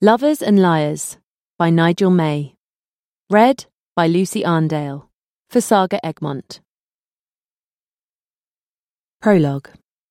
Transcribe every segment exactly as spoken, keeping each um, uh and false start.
Lovers and Liars by Nigel May. Read by Lucy Arndale for Saga Egmont. Prologue.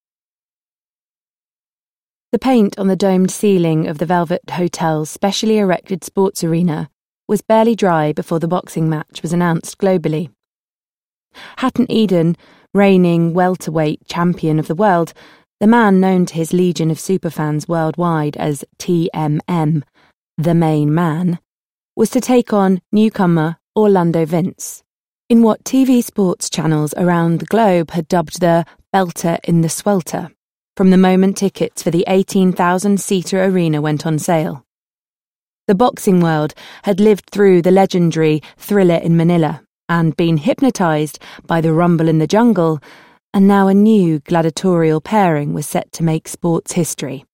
The paint on the domed ceiling of the Velvet Hotel's specially erected sports arena was barely dry before the boxing match was announced globally. Hatton Eden, reigning welterweight champion of the world, the man known to his legion of superfans worldwide as T M M, the main man, was to take on newcomer Orlando Vince, in what T V sports channels around the globe had dubbed the Belter in the Swelter, from the moment tickets for the eighteen thousand seater arena went on sale. The boxing world had lived through the legendary Thriller in Manila and been hypnotised by the Rumble in the Jungle, and now a new gladiatorial pairing was set to make sports history.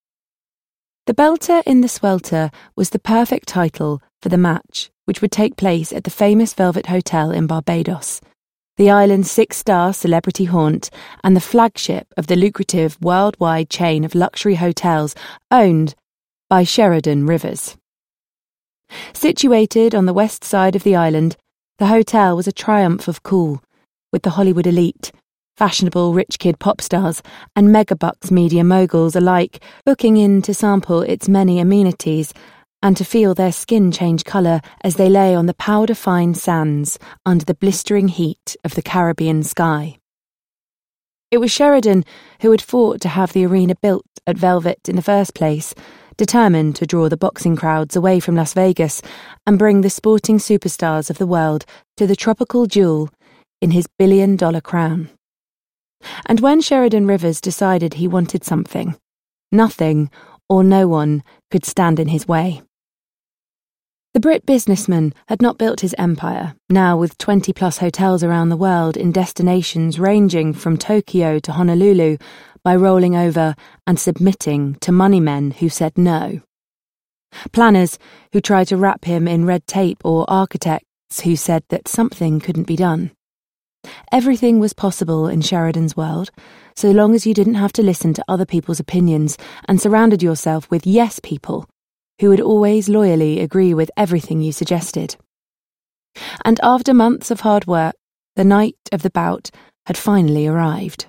The Belter in the Swelter was the perfect title for the match, which would take place at the famous Velvet Hotel in Barbados, the island's six-star celebrity haunt and the flagship of the lucrative worldwide chain of luxury hotels owned by Sheridan Rivers. Situated on the west side of the island, the hotel was a triumph of cool, with the Hollywood elite, fashionable rich kid pop stars and megabucks media moguls alike booking in to sample its many amenities and to feel their skin change colour as they lay on the powder-fine sands under the blistering heat of the Caribbean sky. It was Sheridan who had fought to have the arena built at Velvet in the first place, determined to draw the boxing crowds away from Las Vegas and bring the sporting superstars of the world to the tropical jewel in his billion-dollar crown. And when Sheridan Rivers decided he wanted something, nothing or no one could stand in his way. The Brit businessman had not built his empire, now with twenty-plus hotels around the world in destinations ranging from Tokyo to Honolulu, by rolling over and submitting to money men who said no. Planners who tried to wrap him in red tape or architects who said that something couldn't be done. Everything was possible in Sheridan's world, so long as you didn't have to listen to other people's opinions and surrounded yourself with yes people who would always loyally agree with everything you suggested. And after months of hard work, the night of the bout had finally arrived.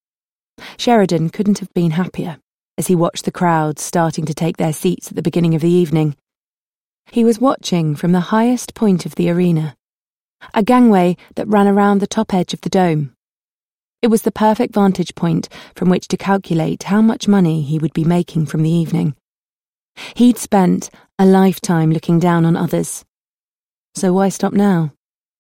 Sheridan couldn't have been happier as he watched the crowds starting to take their seats at the beginning of the evening. He was watching from the highest point of the arena, a gangway that ran around the top edge of the dome. It was the perfect vantage point from which to calculate how much money he would be making from the evening. He'd spent a lifetime looking down on others. So why stop now?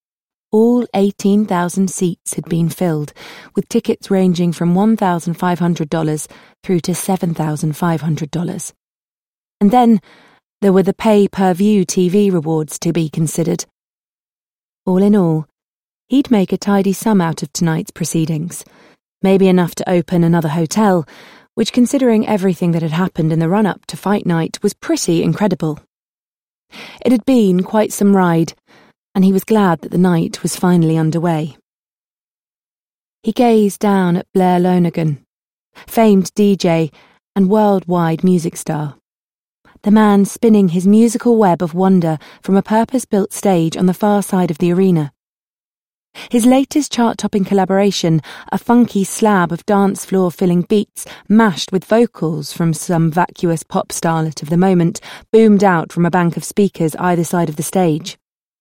All eighteen thousand seats had been filled, with tickets ranging from one thousand five hundred dollars through to seven thousand five hundred dollars. And then there were the pay-per-view T V rewards to be considered. All in all, he'd make a tidy sum out of tonight's proceedings, maybe enough to open another hotel, which, considering everything that had happened in the run-up to fight night, was pretty incredible. It had been quite some ride, and he was glad that the night was finally underway. He gazed down at Blair Lonergan, famed D J and worldwide music star, the man spinning his musical web of wonder from a purpose-built stage on the far side of the arena. His latest chart-topping collaboration, a funky slab of dance floor-filling beats mashed with vocals from some vacuous pop starlet of the moment, boomed out from a bank of speakers either side of the stage.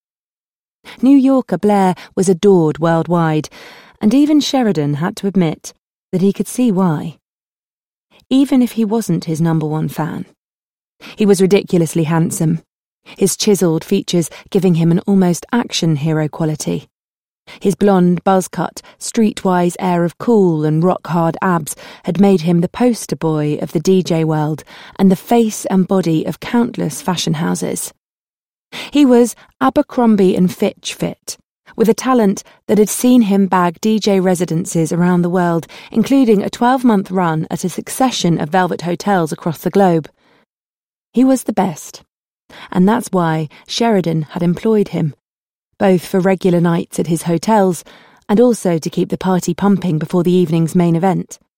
New Yorker Blair was adored worldwide, and even Sheridan had to admit that he could see why. Even if he wasn't his number one fan. He was ridiculously handsome, his chiselled features giving him an almost action hero quality. His blonde, buzz-cut, streetwise air of cool and rock-hard abs had made him the poster boy of the D J world and the face and body of countless fashion houses. He was Abercrombie and Fitch fit, with a talent that had seen him bag D J residences around the world, including a twelve-month run at a succession of Velvet hotels across the globe. He was the best, and that's why Sheridan had employed him, both for regular nights at his hotels and also to keep the party pumping before the evening's main event.